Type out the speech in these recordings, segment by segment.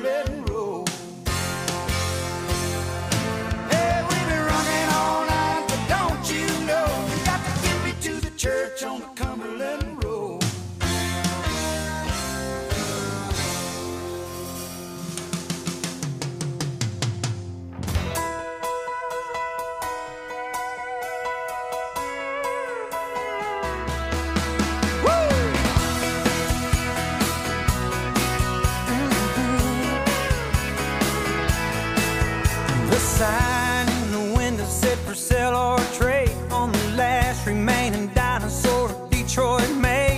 Cumberland Road. Hey, we've been running all night, but don't you know you got to get me to the church on the Cumberland Road. The sign in the window said for sale or trade on the last remaining dinosaur Detroit made.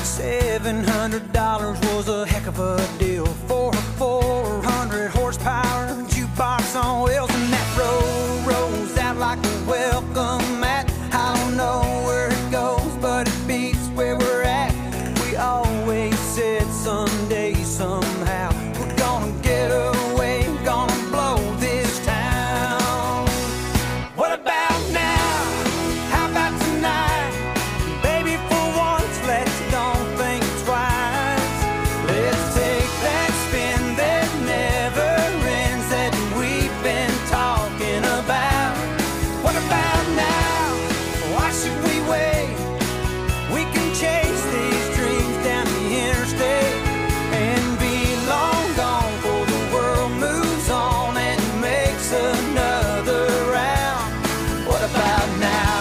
$700 was a heck of a deal for a 400 horsepower jukebox on wheels, and that road rolls out like a welcome mat. I don't know where it goes, but it beats where we're at. We always said someday, somehow, we're gonna get away, gonna blow this town. What about now? How about tonight? Baby, for once, let's don't think twice. Let's take that spin that never ends that we've been talking about. What about now? Why should we wait? We can chase these dreams down the interstate and be long gone before the world moves on and makes another round. What about now?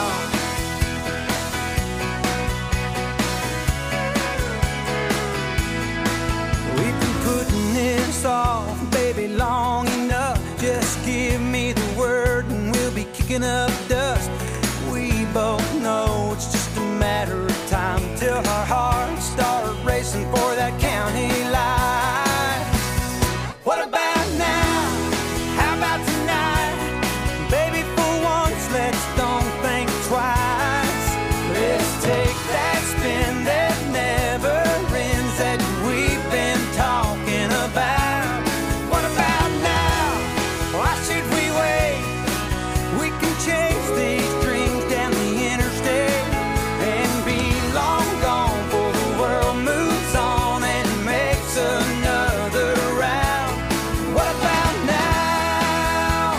We've been putting this off, baby, long enough. Just give me the word and we'll be kicking up dust. We both know it's just a matter of time till our hearts start racing for that county line. What about now? How about tonight? Baby, for once, let's don't think twice. Let's take that spin that never ends that we've been talking about. What about now? Why should we wait? We can chase these dreams down the interstate and be long gone before the world moves on and makes another round. What about now?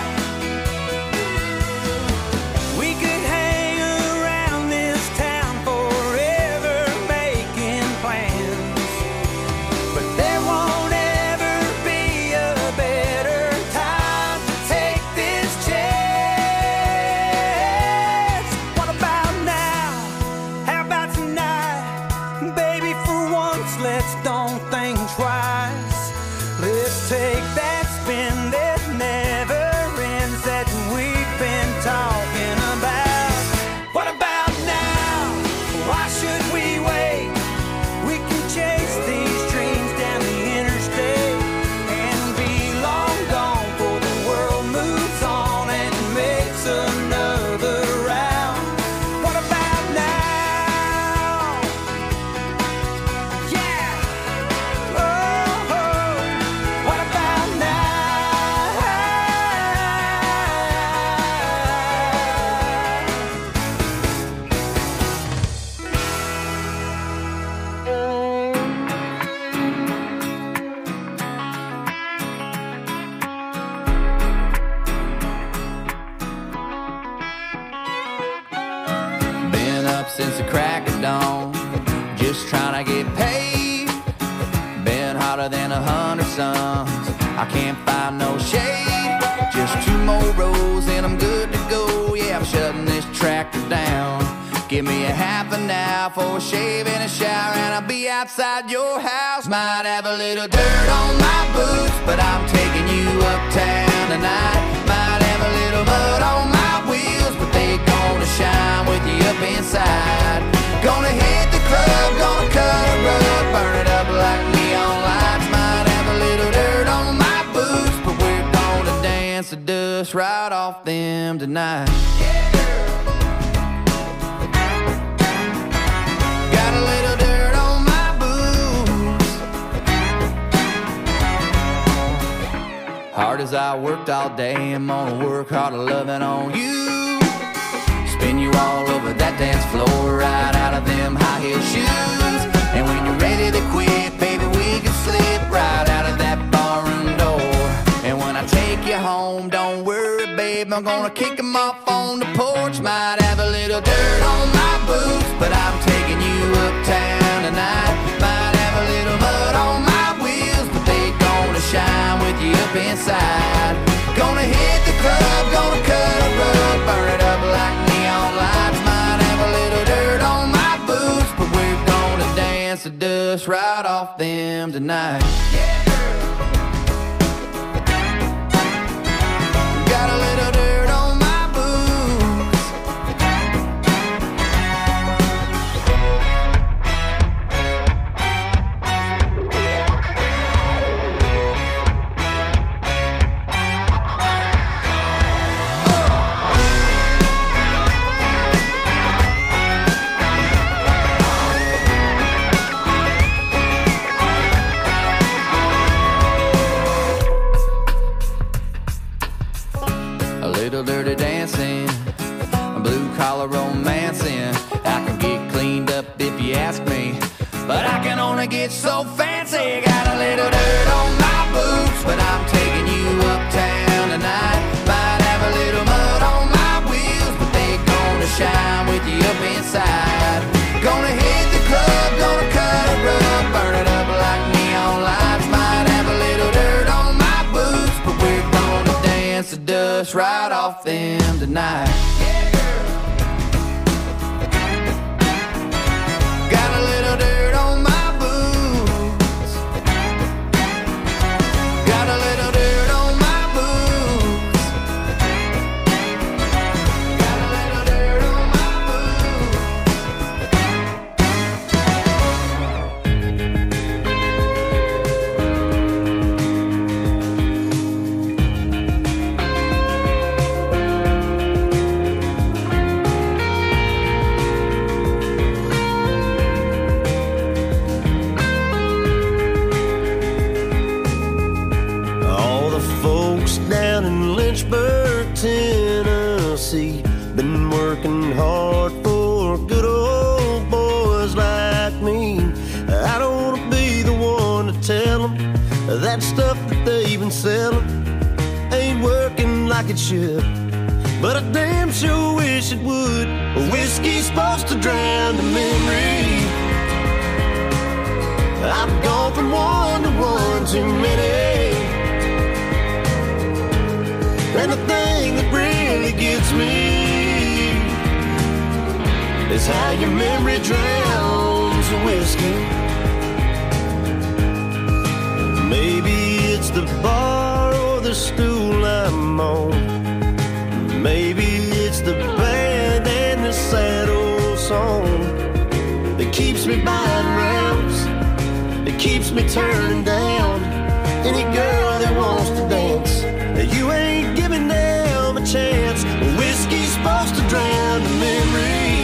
We could hang around this town forever making plans, but there won't ever be a better time to take this chance. What about now? How about tonight? Baby, for once, let's don't think twice. Let's take that spin that never ends that we've been talking about. What about now? Why should we wait? We can chase these dreams down the interstate and be long gone before the world moves on and makes another round. What about now? Yeah. Oh, oh. What about now? Been up since the crack of dawn, just trying to get paid. Been hotter than 100 suns, I can't find no shade. Just 2 more rows and I'm good to go. Yeah, I'm shutting this tractor down. Give me a half an hour for a shave and a shower, and I'll be outside your house. Might have a little dirt on my boots, but I'm taking you uptown tonight. Might have a little mud on my wheels, but they gonna shine with you up inside. Gonna hit the club, gonna cut a rug, burn it up like neon lights. Might have a little dirt on my boots, but we're gonna dance the dust right off them tonight. Got a little dirt on my boots. Hard as I worked all day, I'm gonna work harder loving on you. Spin you all over that dance floor, right out of them high heel shoes. And when you're ready to quit, baby, we can slip right out of that barroom door. home. Don't worry, babe, I'm gonna kick them off on the porch. Might have a little dirt on my boots, but I'm taking you uptown tonight. Might have a little mud on my wheels, but they gonna shine with you up inside. Gonna hit the club, gonna cut a rug, burn it up like neon lights. Might have a little dirt on my boots, but we're gonna dance the dust right off them tonight. Yeah. Got a little dirt on my boots. A little dirty dancing, a blue collar romancing. I can get cleaned up if you ask me, but I can only get so fancy. Got a little dirt on my boots, but I'm taking you uptown tonight. Might have a little mud on my wheels, but they gonna shine with you up inside. Gonna hit the club, gonna cut a rug, burn it up like neon lights. Might have a little dirt on my boots, but we're gonna dance the dust right off them tonight. Yeah, girl. Got a little dirt on my boots. Got a little dirt on my boots. Got a little dirt on my boots. All the folks down in Lynchburg, Tennessee, been working hard for good old boys like me. I don't want to be the one to tell them that stuff that they've been selling ain't working like it should, but I damn sure wish it would. Whiskey's supposed to drown the memory. I've gone from one to one too many, and the thing that really gets me is how your memory drowns the whiskey. Maybe it's the bar or the stool I'm on. Maybe it's the band and the sad old song that keeps me buying rounds, that keeps me turning down any girl that wants to dance. You ain't giving them a chance. Whiskey's supposed to drown the memory.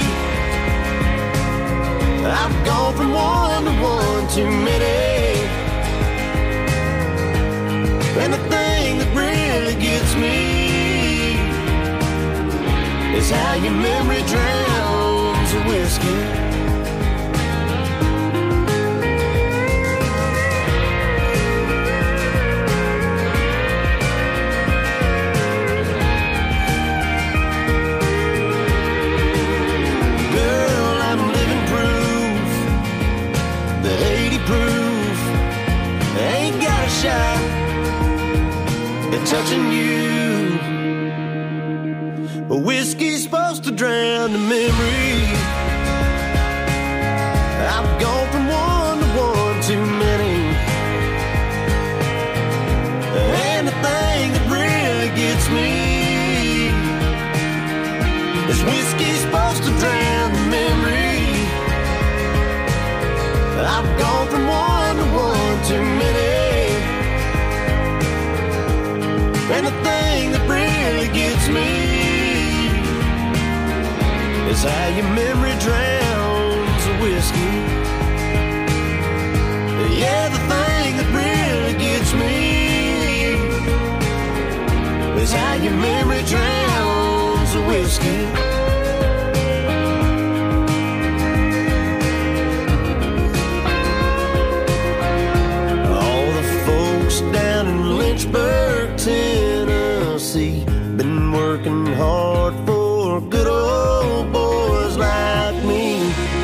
I've gone from one to one too many, and the thing that really gets me is how your memory drowns the whiskey. Shot at touching you. Whiskey's supposed to drown the memory. I've gone from one to one too many, and the thing that really gets me is whiskey's supposed to drown the memory. I've gone from one to one too many, and the thing that really gets me is how your memory drowns the whiskey. Yeah, the thing that really gets me is how your memory drowns the whiskey. All the folks down in Lynchburg, Tennessee, see. Been working hard for good old boys like me.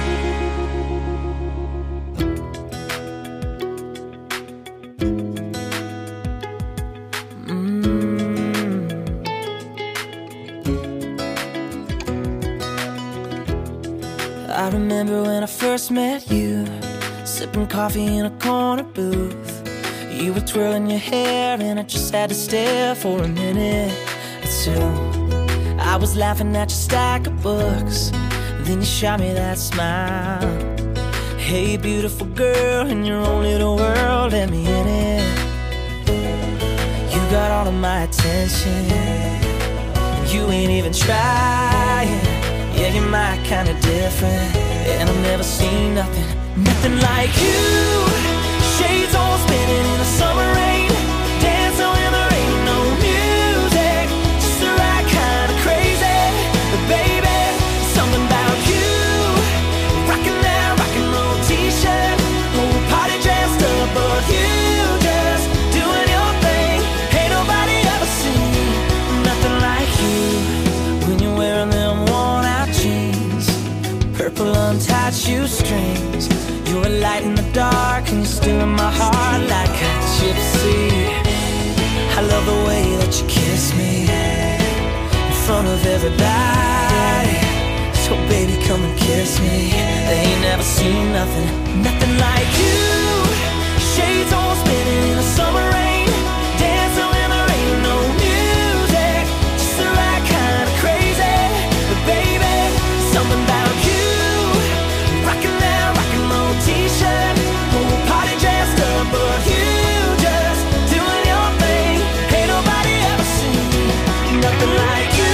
I remember when I first met you, sipping coffee in a corner booth. You were twirling your hair and I just had to stare for a minute or two. I was laughing at your stack of books, then you shot me that smile. Hey beautiful girl, in your own little world, let me in it. You got all of my attention, you ain't even trying. Yeah, you're my kind of different, and I've never seen nothing like you. Shades all spinning in the summer rain, dancing when there ain't no music, just the right kind of crazy. But baby, something about you, rocking that rock and roll t-shirt, whole party dressed up, but you just doing your thing. Ain't nobody ever seen nothing like you when you're wearing them worn-out jeans, purple untied shoestrings. You're a light in the dark and you're still in my heart like a gypsy. I love the way that you kiss me in front of everybody. So baby, come and kiss me. They ain't never seen nothing like you. Shades all spinning in the summer rain, dancing when there ain't no music, just the right kind of crazy. But baby, something about you, rocking that rock and roll t-shirt, whole party dressed up, but you just doing your thing. Ain't nobody ever seen nothing like you.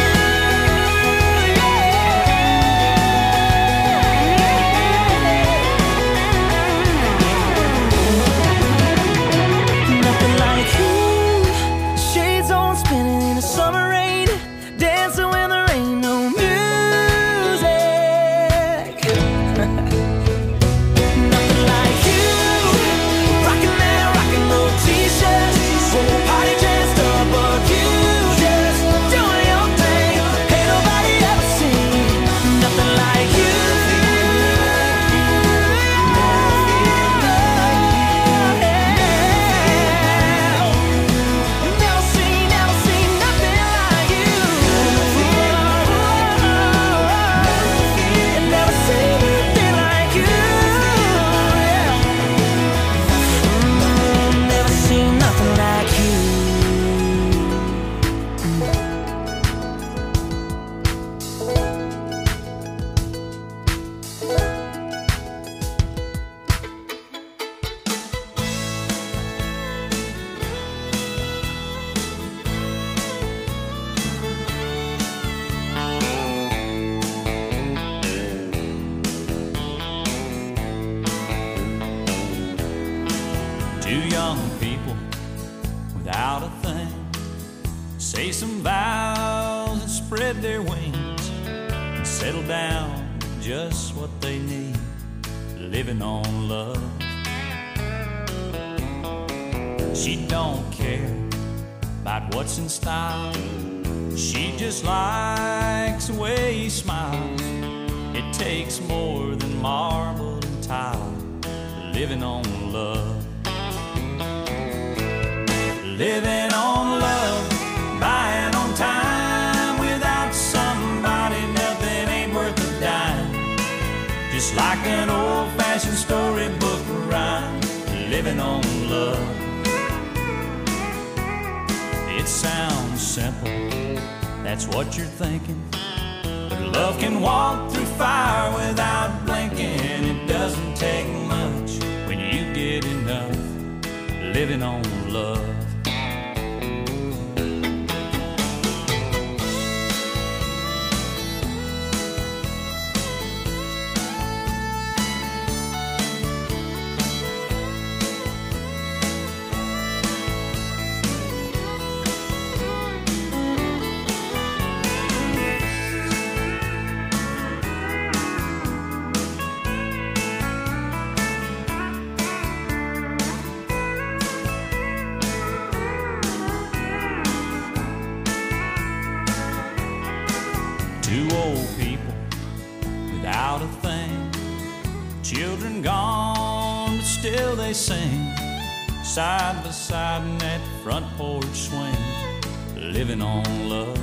Nothing like you. Shades on spinning in the summer rain, dancing when there ain't no music. Nothing like you, rocking that rock and roll t-shirt, whole party dressed up, but you just doing your thing. Ain't nobody ever seen nothing like you. Never seen nothing like you. Never seen anything like you. Never seen nothing like you. Two young people without a thing say some vows and spread their wings and settle down just what they need, living on love. She don't care about what's in style, she just likes the way he smiles. It takes more than marble and tile, living on love. Living on love, buying on time. Without somebody, nothing ain't worth a dime. Just like an old-fashioned storybook rhyme, living on love. It sounds simple, that's what you're thinking, but love can walk through fire without blinking. It doesn't take much when you get enough, living on love. sing, side by side in that front porch swing, living on love.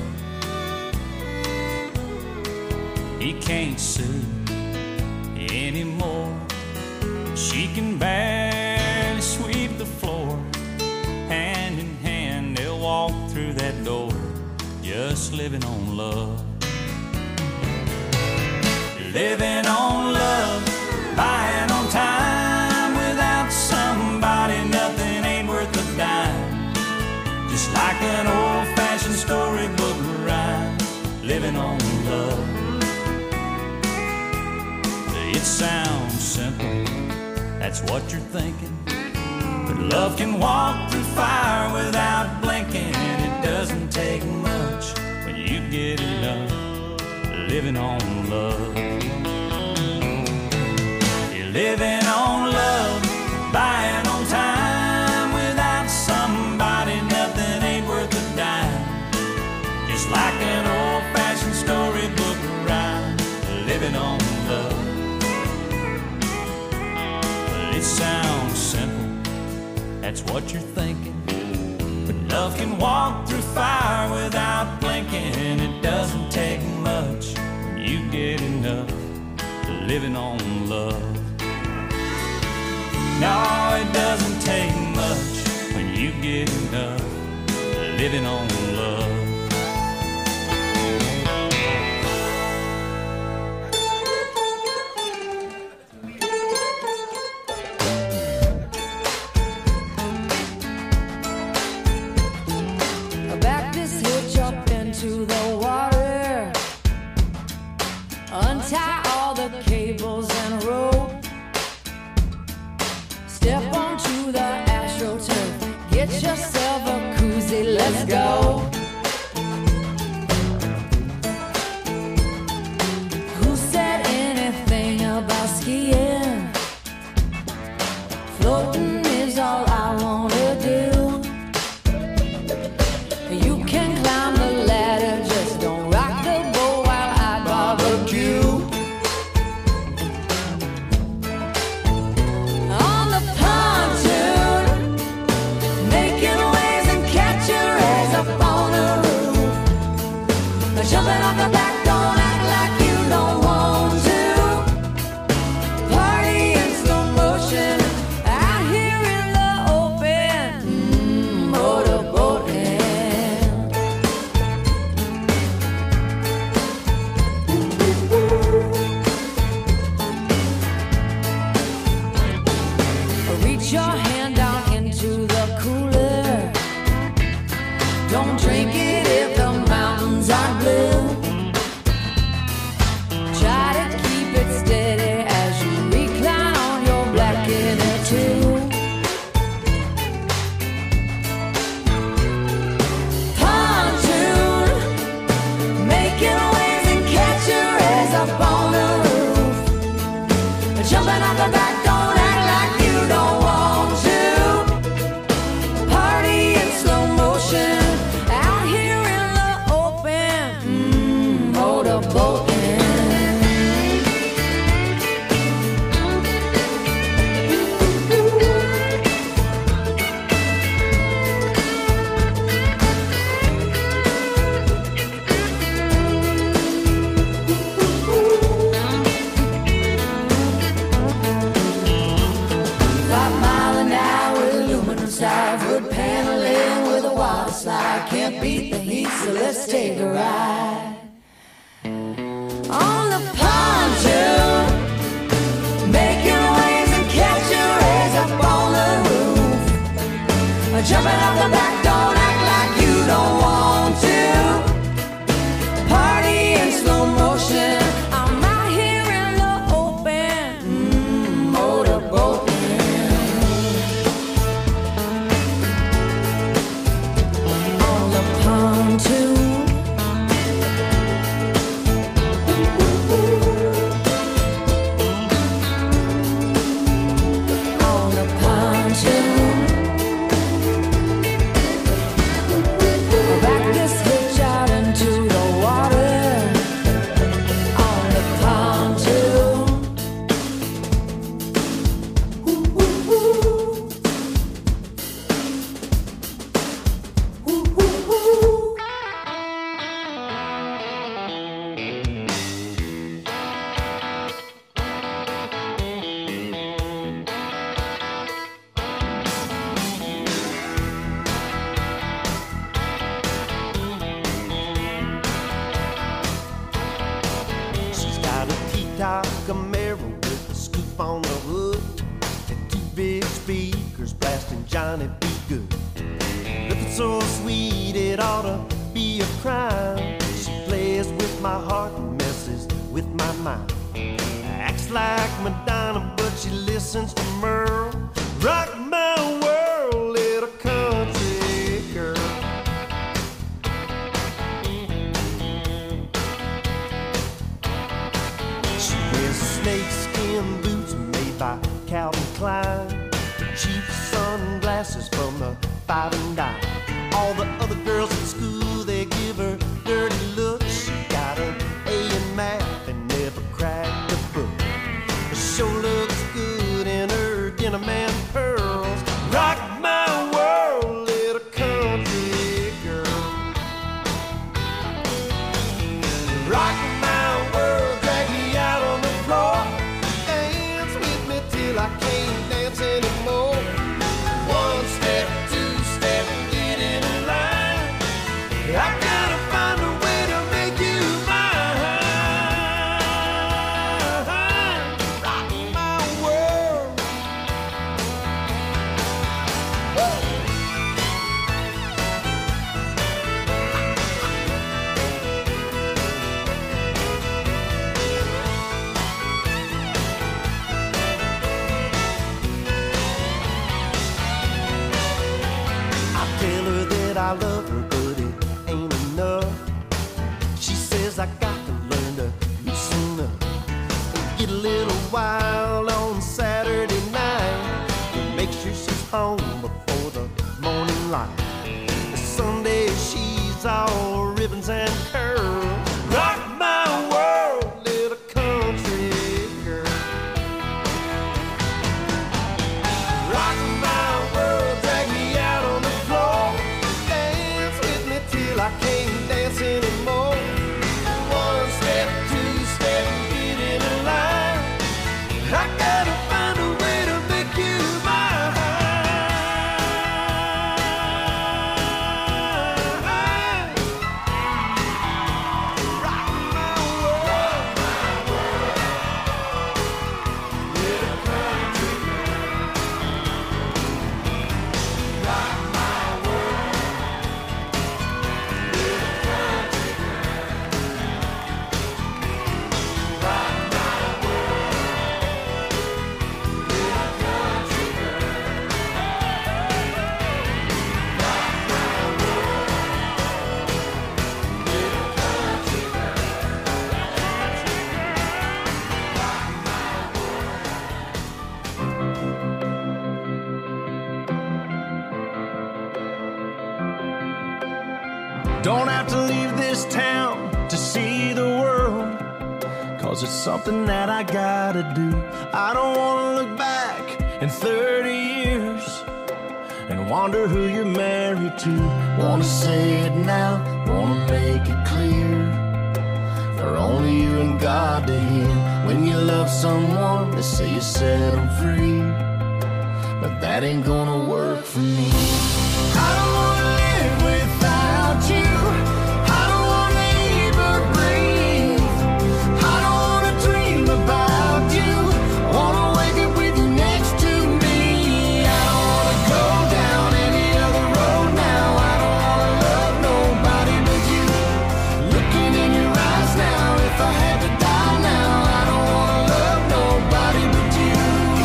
He can't see anymore. She can barely sweep the floor. Hand in hand they'll walk through that door, just living on love. Living on love, buying on time. Without somebody nothing ain't worth a dime. Just like an old-fashioned storybook rhyme, living on love. It sounds simple, that's what you're thinking, but love can walk through fire without blinking. It doesn't take much when you get enough, living on love. You're living on love, buying on time. Without somebody nothing ain't worth a dime. Just like an old-fashioned storybook rhyme, living on love. It sounds simple, that's what you're thinking, but love can walk through fire without blinking. It doesn't take much when you get enough, living on love. No, it doesn't take much when you get enough, living on love. To the water, untie all the cables and rope, step onto the AstroTurf, get yourself a koozie, let's go. Who said anything about skiing? Floating is all I wanna do. You can climb the ladder, just don't rock the boat while I barbecue. On the pontoon, making waves and catching rays up on the roof. Jumping off the back, don't act like you don't want to. Party in slow motion, out here in the open, motorboating. Reach your hand down into the cooler. Don't drink it if the mountains are blue. Try to keep it steady as you recline on your black inner tube. Pontoon, making waves and catching rays up on the roof. Jumping off the back, don't act like you don't want to. Party in slow motion, out here in the open, motorboating. Wood paneling with a water slide. Can't beat the heat, so let's take a ride. On the pontoon, making waves and catching rays up on the roof. Jumping off the back, don't act like you don't want to. Party in slow motion, I'm out here in the open, motorboating. Pontoon, on the hood and two big speakers blasting Johnny B. Good. Looking so sweet it ought to be a crime. She plays with my heart and messes with my mind. Acts like Madonna, but she listens to Merle. Rock my world, little country girl. She wears snakeskin boots made by Calvin Klein, cheap sunglasses from the Five and Dime. All the other girls at school, they give her dirty looks. She got an A in math and never cracked a book. She sure looks good in her denim and pearls. Rock my world, little country girl. Rock my world, drag me out on the floor. Dance with me till I can't dance anymore. One step, two step, get in line. I gotta find a way to make you mine. Rock my world. I tell her that I love her, but it ain't enough. She says I got to learn to loosen up and get a little wild on Saturday night. Make sure she's home before the morning light. Sunday she's all ribbons and curls. Rock my world, little country girl. Rock my world, drag me out on the floor. Dance with me till I can't dance anymore. One step, two step, get in a line. I gotta find a way to make you mine. Rock my world. Little country girl. Rock my world. Little country girl. Rock my world. Little country girl. Rock my world. Little country girl. Don't have to leave this town to see the world, 'cause it's something that I gotta do. I don't wanna look back in 30 years and wonder who you're married to. Wanna say it now, wanna make it clear, for only you and God to hear. When you love someone, they say you set them free, but that ain't gonna work for me. I don't wanna live without you. I don't wanna even breathe. I don't wanna dream about you. I wanna wake up with you next to me. I don't wanna go down any other road now. I don't wanna love nobody but you. Looking in your eyes now, if I had to die now, I don't wanna love nobody but you.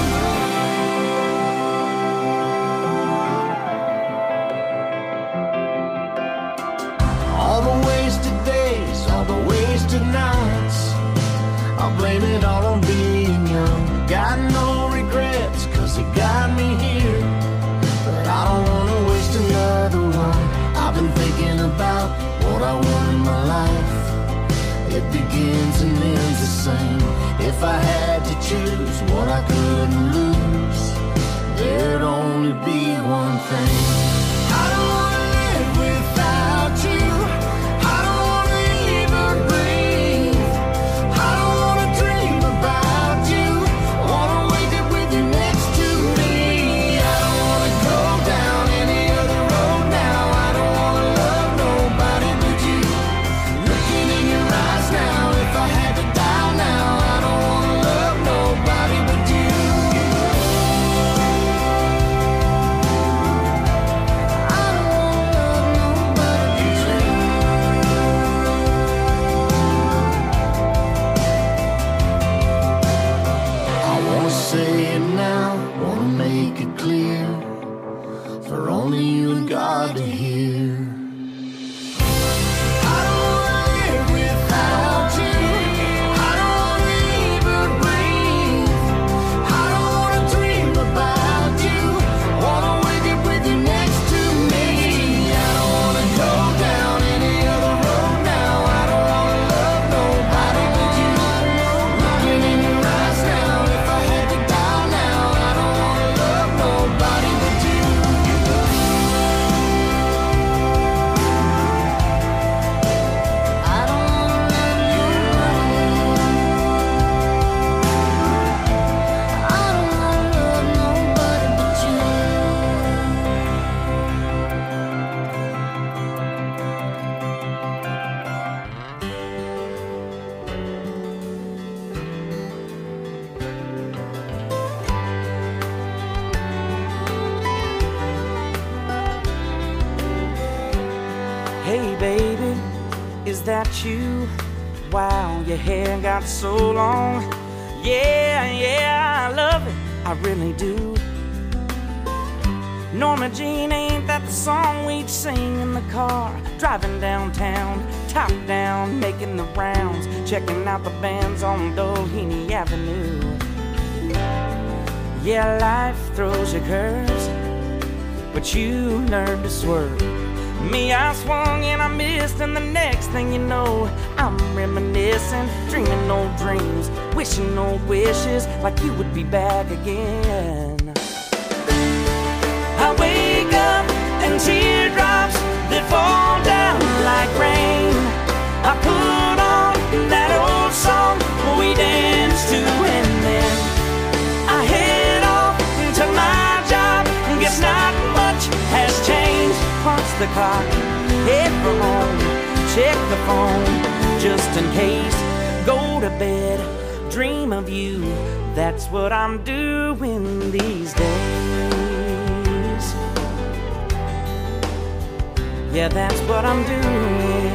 All the wasted days, all the wasted nights, I'll blame it all on being young. Got no regrets, 'cause it got me here, but I don't wanna waste another one. I've been thinking about what I want in my life. It begins and ends the same. If I had to choose what I couldn't lose, there'd only be one thing. I don't wanna live without you. I don't wanna even breathe. I don't wanna dream about you. I wanna wake up with you next to me. I don't wanna go down any other road now. I don't wanna love nobody but you. Looking in your eyes now, if I had to die now, I don't wanna love nobody but you. Hey baby, is that you? Wow, your hair got so long. Yeah, I love it, I really do. Norma Jean, ain't that the song we'd sing in the car? Driving downtown, top down, making the rounds, checking out the bands on Doheny Avenue. Yeah, life throws you curves, but you learn to swerve. Me, I swung and I missed, and the next thing you know, I'm reminiscing, dreaming old dreams, wishing old wishes, like you would be back again. I wake up and teardrops that fall down like rain. I put on that old song we danced to, and then I head off to my job. Guess not much has changed. Punch the clock, head for home, check the phone just in case. Go to bed, dream of you. That's what I'm doing these days. Yeah, that's what I'm doing.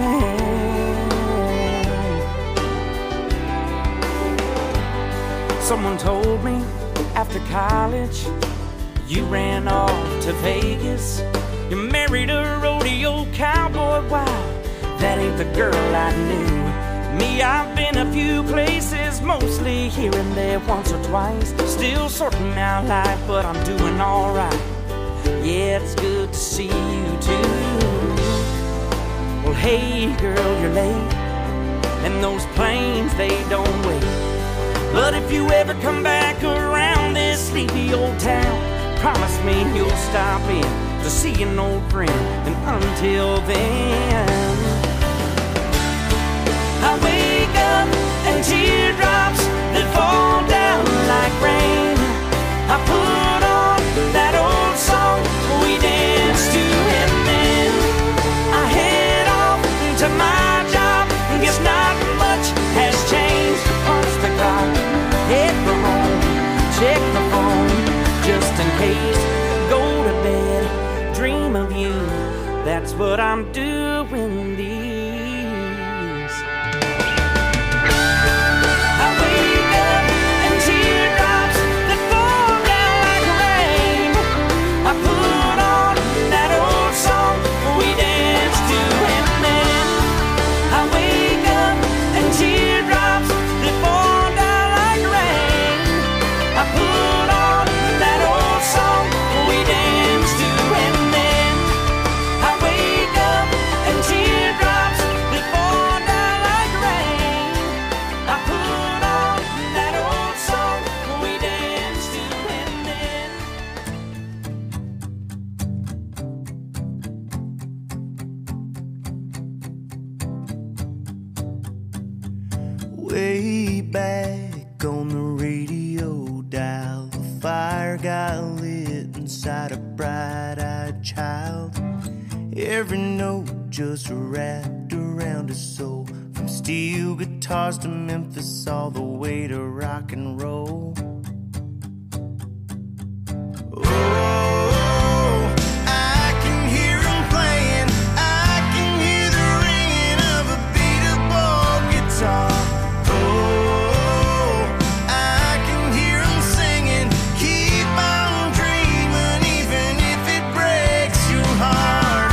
Someone told me after college you ran off to Vegas. You married a rodeo cowboy. Wow, that ain't the girl I knew. Me, I've been a few places, mostly here and there, once or twice. Still sorting out life, but I'm doing alright. Yeah, it's good to see you too. Well, hey girl, you're late, and those planes, they don't wait. But if you ever come back around this sleepy old town, promise me you'll stop in to see an old friend. And until then, I wake up and teardrops that fall down like rain. I put on that old song we danced to, and then I head off to my job. Guess not much has changed. Punch the clock, head for home, check the phone just in case. Go to bed, dream of you. That's what I'm doing these. I wake up and teardrops that fall down like rain. I put on that old song we danced to, and then I wake up and teardrops that fall down like rain. I put on that old song we danced to, and then I wake up and teardrops that fall down like rain. I put on that old song we danced to, and then Way back on the radio dial, the fire got lit inside a bright-eyed child. Every note just wrapped around his soul, from steel guitars to Memphis, all the way to rock and roll. Oh, I can hear him playing. I can hear the ringing of a beat-up guitar. Oh, I can hear him singing. Keep on dreaming, even if it breaks your heart.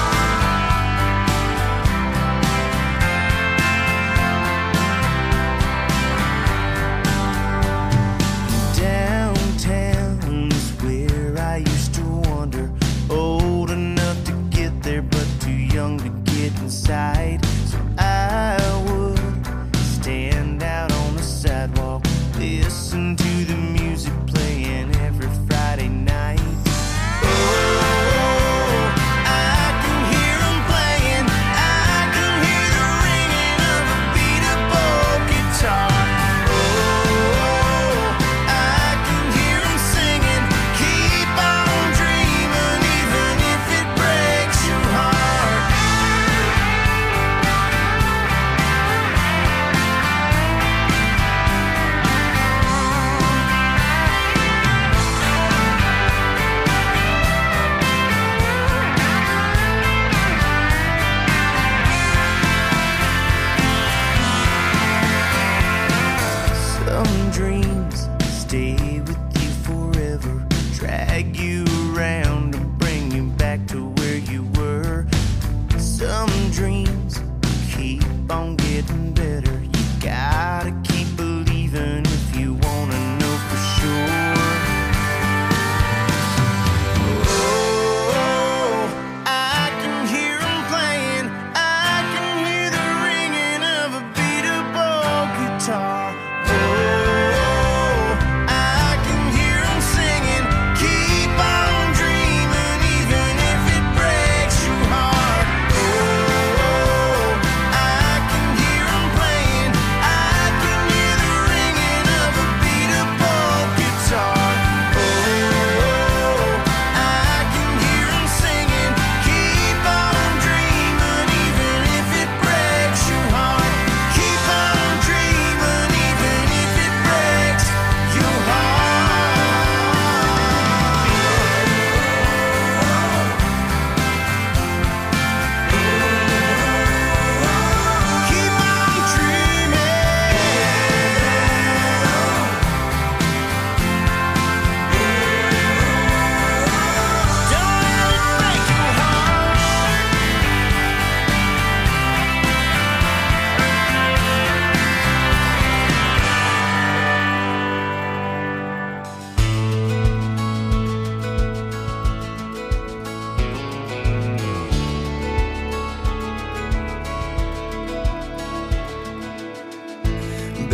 Downtown is where I used to wander, old enough to get there but too young to get inside. So I would stand out on the sidewalk, listen to the music playing every Friday night. Oh, I can hear 'em playing. I can hear the ringing of a beat-up old guitar. Oh, I can hear 'em singing. Keep on dreaming, even if it breaks your heart.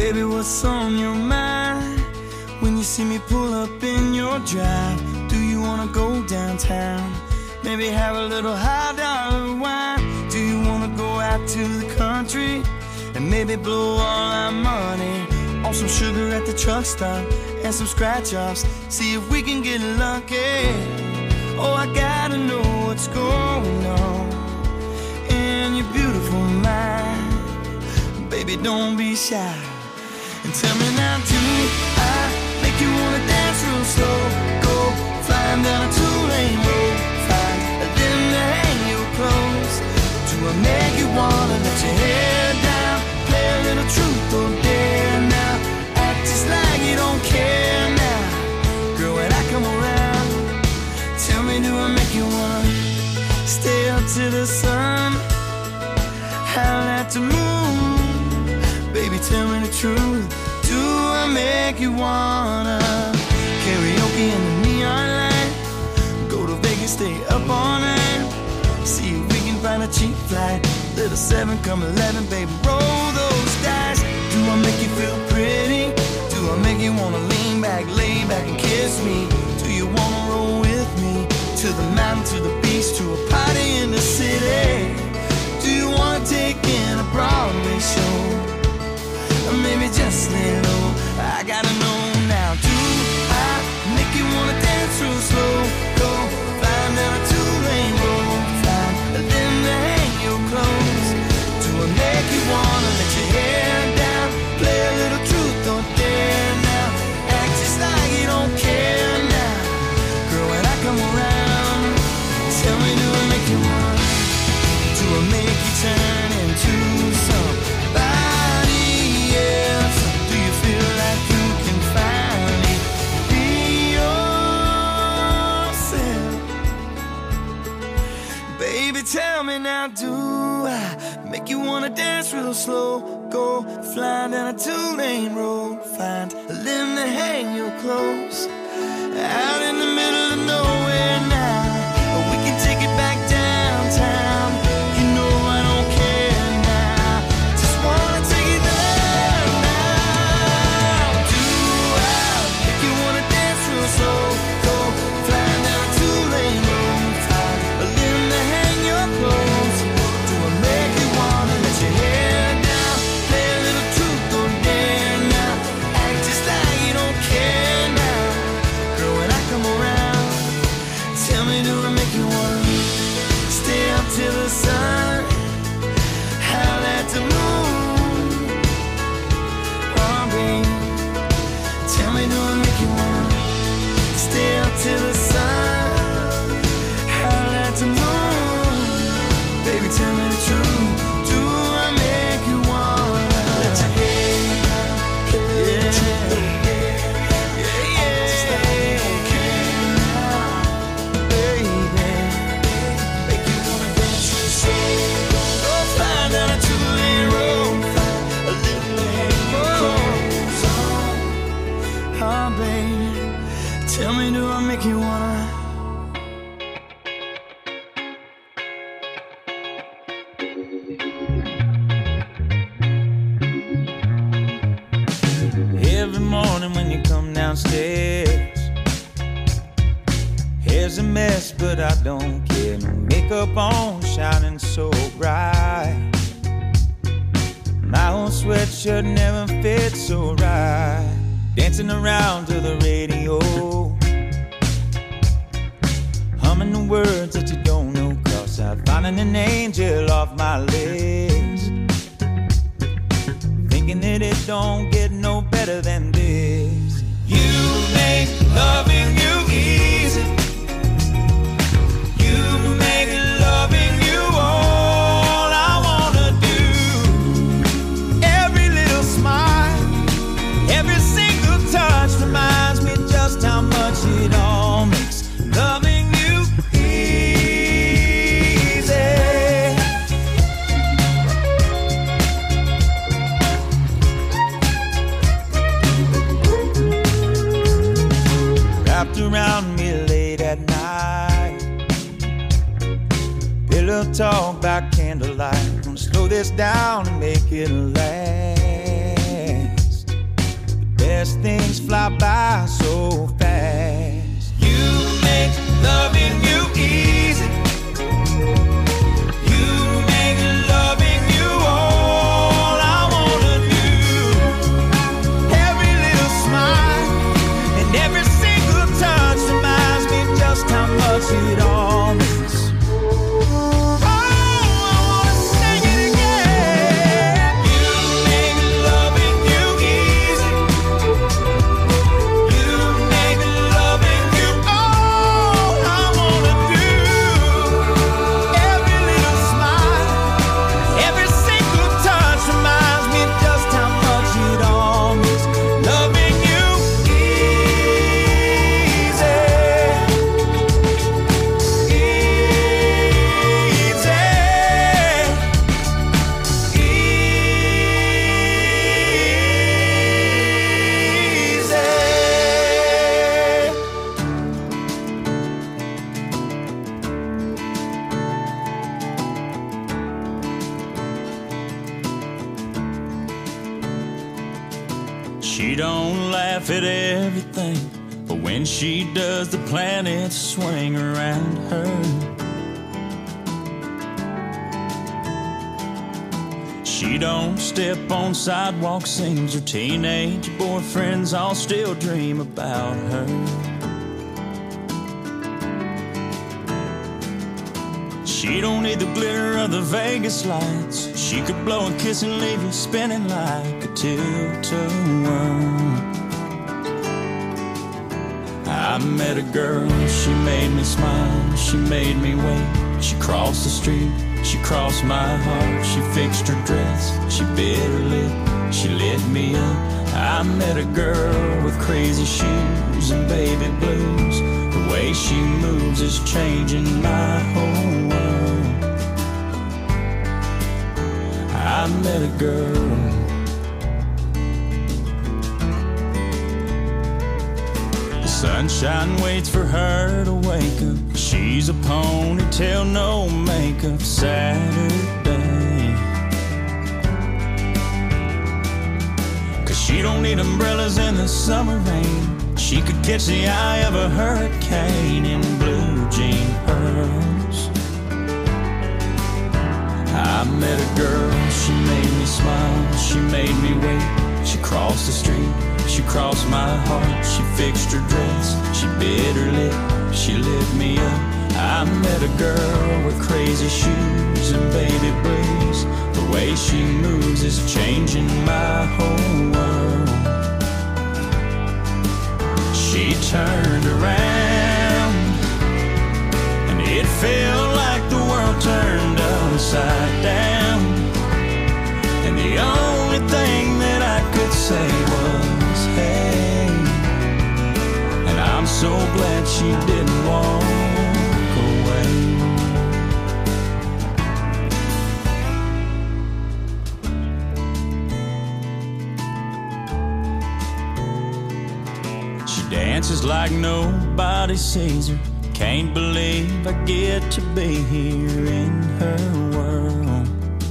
Baby, what's on your mind? When you see me pull up in your drive, do you wanna go downtown? Maybe have a little high dollar wine. Do you wanna go out to the country and maybe blow all our money on some sugar at the truck stop and some scratch-offs? See if we can get lucky. Oh, I gotta know what's going on in your beautiful mind. Baby, don't be shy and tell me now, do I make you wanna dance real slow? Go flying down a two-lane road, find a limb to hang your clothes. Do I make you wanna let your hair down, play a little truth or dare now, act just like you don't care now? Girl, when I come around, tell me, do I make you wanna stay up to the sun, howl at the moon? Baby, tell me the truth, do I make you wanna karaoke in the neon light, go to Vegas, stay up all night, see if we can find a cheap flight, little 7 come 11, baby, roll those dice. Do I make you feel pretty? Do I make you wanna lean back, lay back and kiss me? Do you wanna roll with me to the mountain, to the beach, to a party in the city? Do you wanna take in a Broadway show? Or maybe just lay low, I gotta know now. Do I make you wanna dance real slow? Go flying down a two-lane road, find a limb to hang your clothes. Do I make you wanna let your hair down, play a little truth or dare now, act just like you don't care now? Girl, when I come around, tell me, do I make you wanna, do I make you turn into somebody else? Do you feel like you can finally be yourself? Baby, tell me now, do I make you wanna dance real slow? Go flying down a two-lane road, find a limb to hang your clothes, out in the middle of nowhere now, or we can take it back downtown. You know I don't care now, just wanna take it there now. Do I make you wanna dance real slow? Go flying down a two-lane road, find a limb to hang your clothes. Do I make you wanna let your hair down, play a little truth or dare now, act just like you don't care now? Girl, when I come around, tell me, do I make you wanna stay up till the sun, howl at the moon? Oh, babe, tell me, do I make you wanna stay up till the sun, howl at the moon? Baby, tell me the truth, do I make you wanna let your hair down, play a little truth or dare, just like you don't care now? Baby, make you wanna dance real slow. Go flying down a two-lane road, find a little hang your clothes on. Oh, baby, tell me, do I make you wanna? Every morning when you come downstairs, hair's a mess, but I don't care. No makeup on, shining so bright. My old sweatshirt never fits so right. Dancing around to the radio, humming the words that you don't know, 'cause I'm finding an angel off my list. Thinking that it don't get no better than this. You make loving you easy. You make loving you all I wanna do. Every little smile, every single touch reminds me just how much it all makes loving you easy. Wrapped around me late at night, pillow talk by candlelight. Gonna slow this down and make it last. best things fly by so fast. You make loving you easy. You make loving you all I wanna do. Every little smile and every single touch reminds me just how much it all means. She don't laugh at everything, but when she does, the planets swing around her. She don't step on sidewalks, seems her teenage boyfriends all still dream about her. She don't need the glitter of the Vegas lights. She could blow a kiss and leave you spinning like a tilt-a-whirl. I met a girl, she made me smile, she made me wait. She crossed the street, she crossed my heart. She fixed her dress, she bit her lip, she lit me up. I met a girl with crazy shoes and baby blues. The way she moves is changing my whole world. I met a girl. The sunshine waits for her to wake up. She's a ponytail, no makeup Saturday. 'Cause she don't need umbrellas in the summer rain. She could catch the eye of a hurricane in blue jean pearls. I met a girl, she made me smile, she made me wait. She crossed the street, she crossed my heart. She fixed her dress, she bit her lip, she lit me up. I met a girl with crazy shoes and baby blues. The way she moves is changing my whole world. She turned around and it felt like the world turned upside down. And the only thing that I could say was, hey. And I'm so glad she didn't walk away. She dances like nobody sees her. Can't believe I get to be here in her world.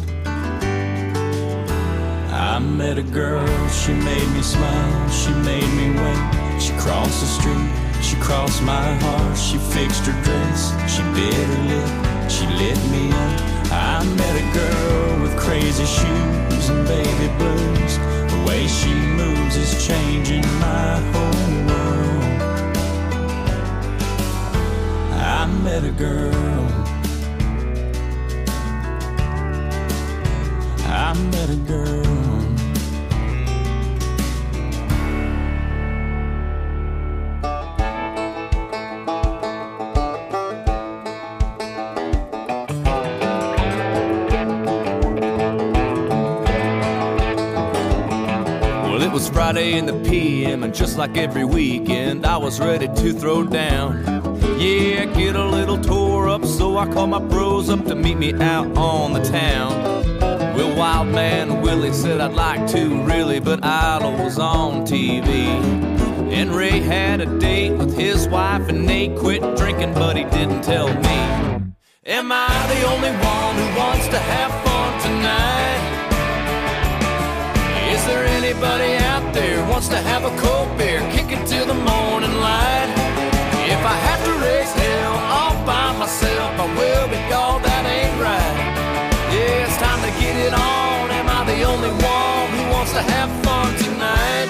I met a girl, she made me smile, she made me wait. She crossed the street, she crossed my heart. She fixed her dress, she bit her lip, she lit me up. I met a girl with crazy shoes and baby blues. The way she moves is changing my whole world. I met a girl. I met a girl. Well, it was Friday in the PM, and just like every weekend, I was ready to throw down. Yeah, get a little tore up, so I called my bros up to meet me out on the town. Well, Wild Man Willie said I'd like to really, but Idol was on TV. And Ray had a date with his wife, and Nate quit drinking, but he didn't tell me. Am I the only one who wants to have fun tonight? Is there anybody out there who wants wants to have a cold beer, kick it till the morning light. If I have to raise hell all by myself, I will, but y'all, that ain't right. Yeah, it's time to get it on. Am I the only one who wants to have fun tonight?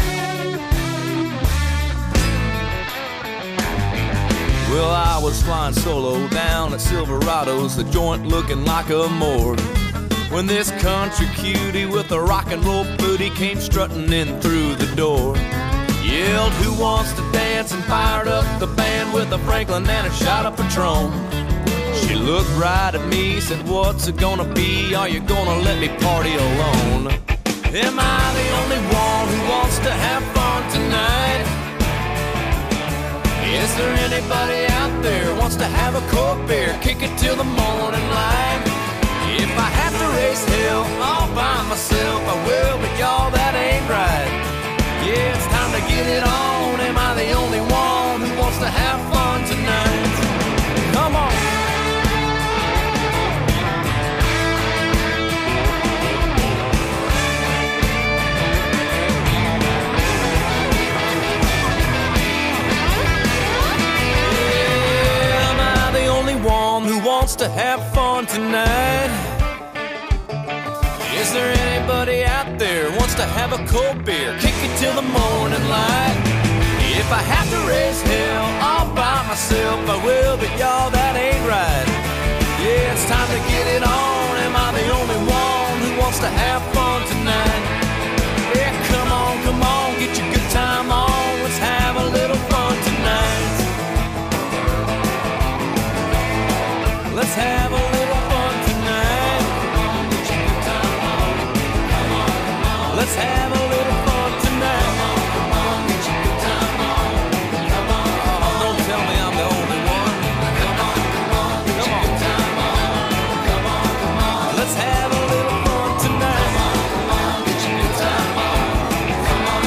Well, I was flying solo down at Silverado's, the joint looking like a morgue, when this country cutie with a rock and roll booty came strutting in through the door. Yelled, who wants to dance, and fired up the band with a Franklin and a shot of Patron. She looked right at me, said, what's it gonna be? Are you gonna let me party alone? Am I the only one who wants to have fun tonight? Is there anybody out there who wants to have a cold beer, kick it till the morning light? If I have to raise hell all by myself, I will, but y'all, that ain't right. Yeah, it's time to get it on. Am I the only one who wants to have fun tonight? Come on. Yeah, am I the only one who wants to have fun tonight? Is there anybody out there who wants to have a cold beer, kick it till the morning light? If I have to raise hell all by myself, I will, but y'all, that ain't right. Yeah, it's time to get it on. Am I the only one who wants to have fun tonight? Yeah, come on, get your good time on. Let's have a little fun tonight. Let's have a little fun tonight. Let's have a little fun tonight. Come on, get your good time on. Come on, don't tell me I'm the only one. Come on, get your good time on. Come on, let's have a little fun tonight. Come on, get your good time on. Come on,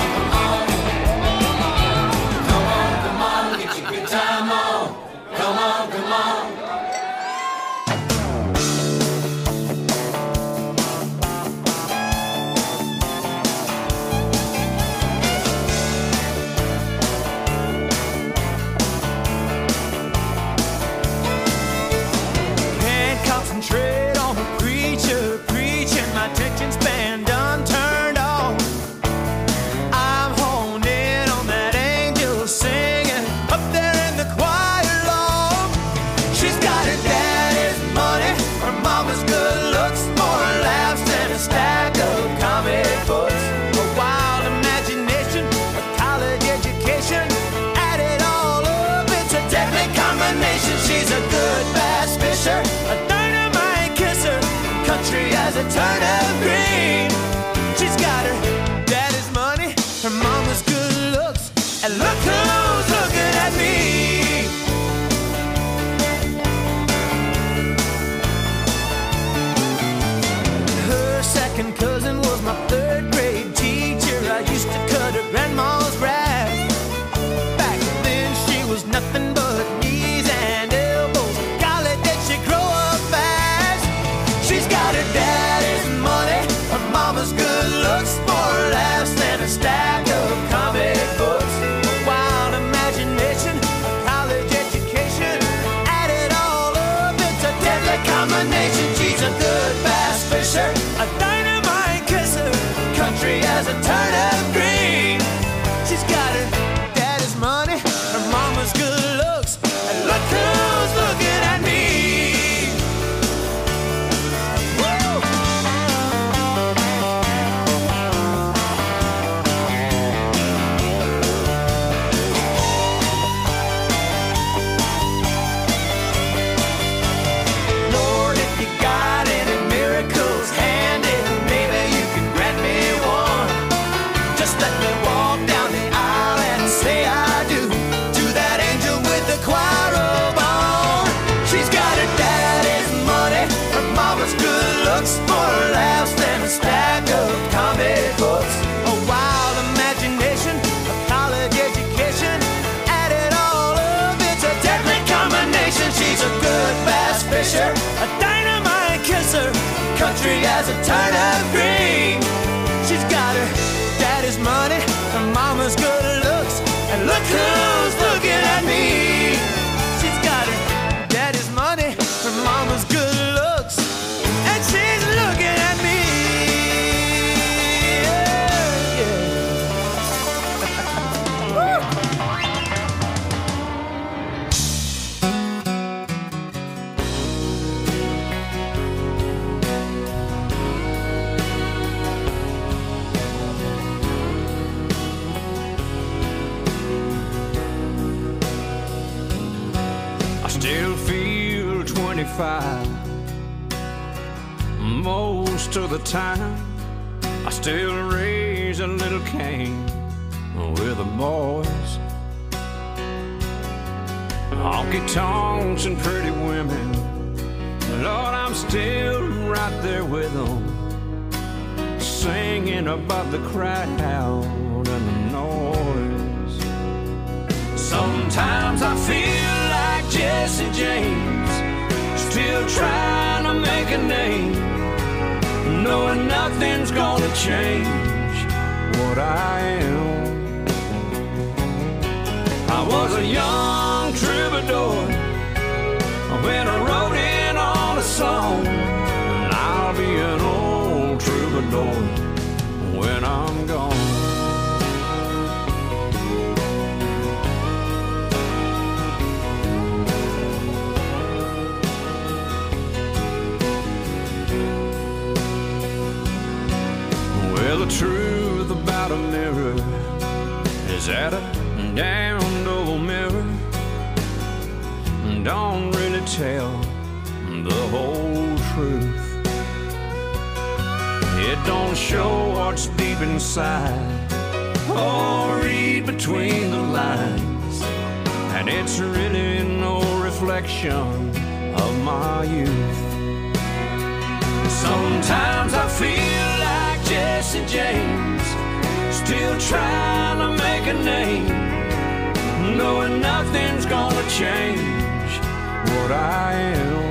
get your good time on. Come on. Concentrate on the preacher preaching, my attention span done turned off. I'm honed in on that angel singing up there in the choir loft. She's got her daddy's money, her mama's good looks, more laughs than a stack of comic books. A wild imagination, a college education, add it all up, it's a deadly combination. She's a good bass fisher, a country as a turnip green. She's got her daddy's money, her mama's good looks, and look who's looking at me. Her second cousin was my third grade teacher. I used to cut her grandma's grass. Back then she was nothing but knees and elbows. Golly, did she grow up fast. She's got her daddy's money, her mama's good looks, more laughs than a stack of comic books. A wild imagination, a college education, add it all up, it's a deadly combination. She's a good bass fisher, a dynamite kisser, country as a turnip green. She's got her daddy's money, her mama's good looks, and look who's looking at me. More laughs than a stack of comic books. A wild imagination, a college education, add it all up, it's a deadly combination. She's a good bass fisher, a dynamite kisser, country as a turnip green. She's got her daddy's money, her mama's good looks, and look who's looking at me. She's got her daddy's money, her mama's good looks, and she's looking at me. Yeah, yeah. Still feel 25 most of the time. I still raise a little Cain with the boys. Honky tonks and pretty women, Lord, I'm still right there with them, singing about the crowd and the noise. Sometimes I feel like Jesse James, still trying to make a name, knowing nothing's gonna change what I am. I was a young troubadour when I wrote in on a song, and I'll be an old troubadour when I'm gone. Well, the truth about a mirror is that a damned old mirror don't really tell the whole truth. It don't show what's deep inside or read between the lines, and it's really no reflection of my youth. Sometimes I feel like Jesse James, still trying to make a name, knowing nothing's gonna change what I am.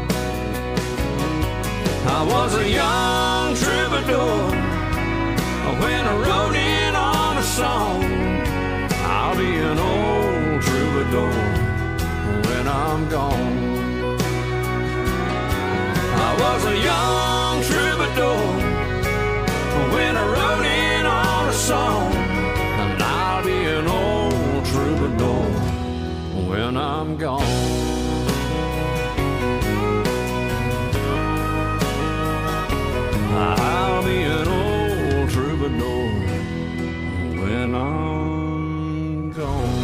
I was a young troubadour when I wrote in on a song. I'll be an old troubadour when I'm gone. I was a young troubadour when I wrote in on a song, and I'll be an old troubadour when I'm gone. I'll be an old troubadour when I'm gone.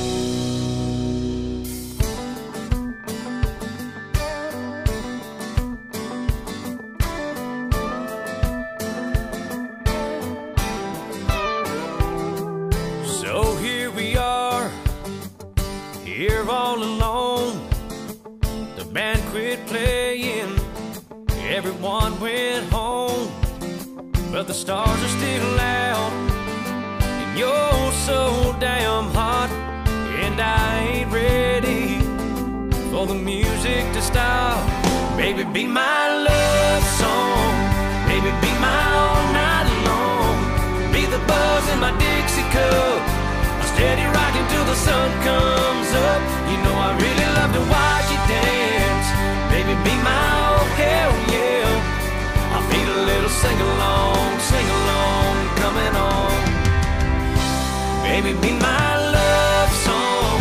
So here we are, here all alone. The band quit playing, everyone went home, but the stars are still out, and you're so damn hot, and I ain't ready for the music to stop. Baby, be my love song, baby, be my all night long, be the buzz in my Dixie cup, I'm steady rocking till the sun comes up. You know I really love to watch you dance, baby, be my oh hell yeah. I feel a little sing-along coming on. Baby, be my love song.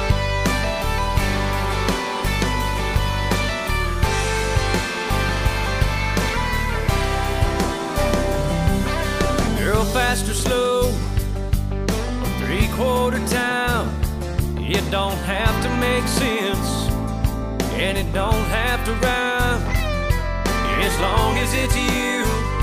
Girl, fast or slow, 3/4 time, it don't have to make sense, and it don't have to rhyme, as long as it's you.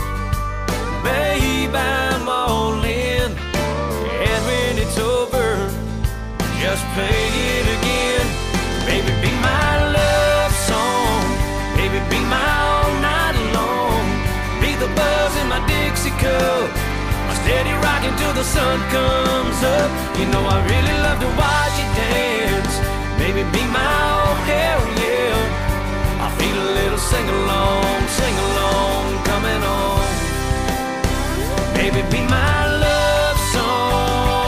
Babe, I'm all in, and when it's over, just play it again. Baby, be my love song, baby, be my all night long, be the buzz in my Dixie cup, I'm steady rocking till the sun comes up. You know I really love to watch you dance, baby, be my oh hell yeah. I feel a little sing-along coming on. Baby, be my love song.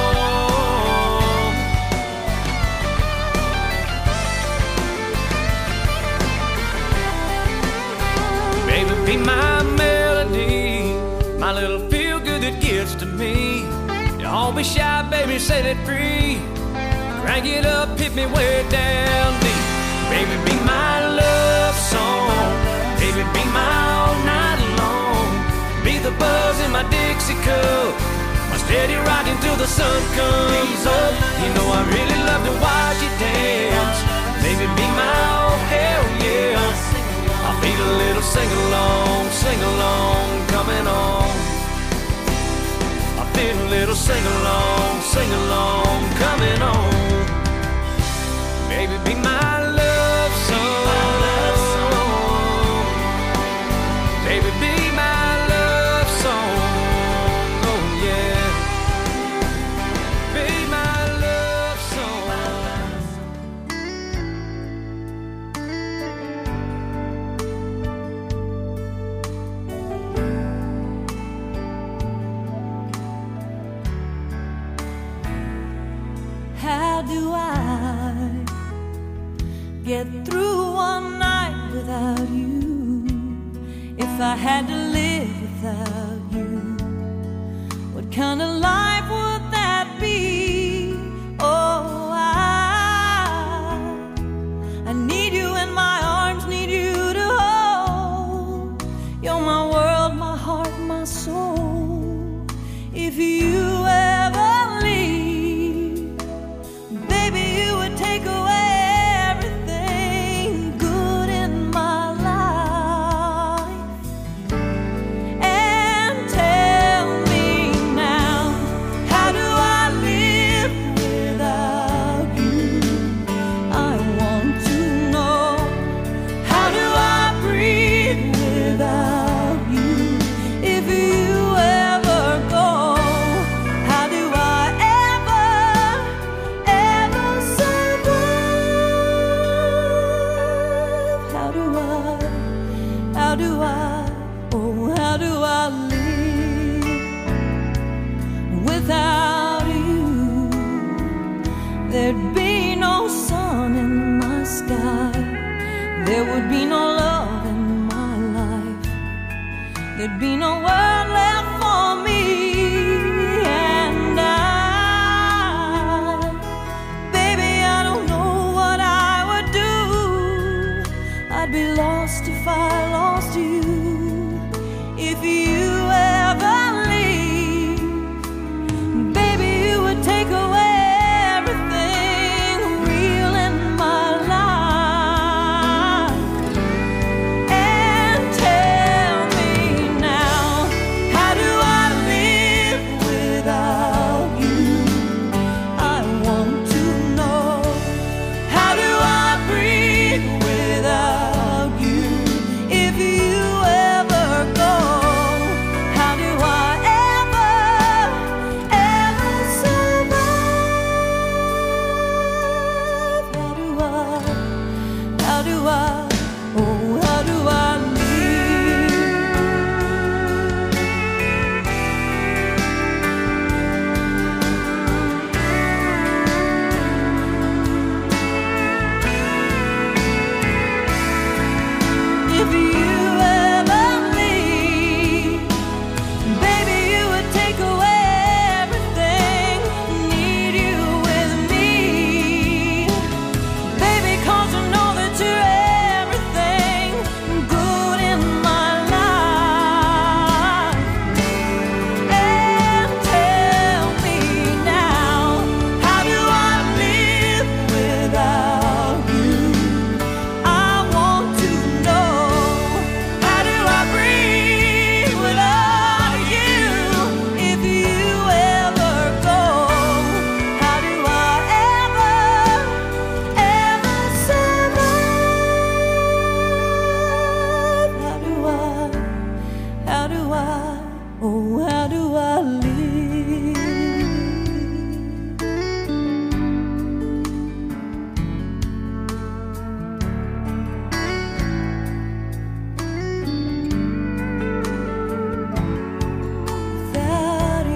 be my melody, my little feel-good that gets to me. Don't be shy, baby, set it free. Crank it up, hit me way down deep. Baby, be my love song. Baby, be my all night long. Be the buzz in my Dixie cup, my steady rocking till the sun comes up. You know I really love to watch you dance. Baby, be my oh hell yeah. I feel a little sing-along coming on. I feel a little sing-along coming on. Baby, be my love song. Baby, be my love song. Oh yeah. Be my love song. How do I get through one night without you? If I had to live without you, what kind of life would that be? Oh, I need you in my arms, need you to hold. You're my world, my heart, my soul. If you ever leave, baby, you would take away everything good in my life. And tell me now, how do I live without you? I want to know, how do I breathe without you? If you ever go, how do I ever survive? How do I live without you? There'd be no sun in my sky, there would be no love in my life, there'd be no world